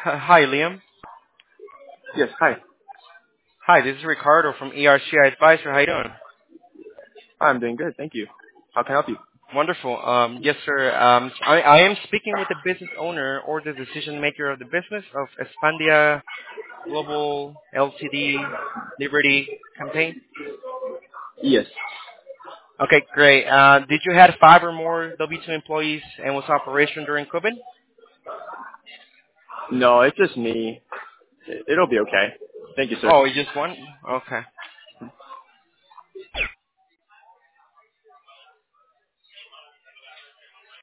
Hi, Liam. Yes, hi. Hi, this is Ricardo from ERCI Advisor. How you doing? I'm doing good, thank you. How can I help you? Wonderful. Yes, sir. I am speaking with the business owner or the decision maker of the business of Expandia Global Ltd. Liberty Campaign. Yes. Okay, great. Did you have 5 or more W-2 employees and was operation during COVID? No, it's just me. It'll be okay. Thank you, sir. Oh, it's just one? Okay.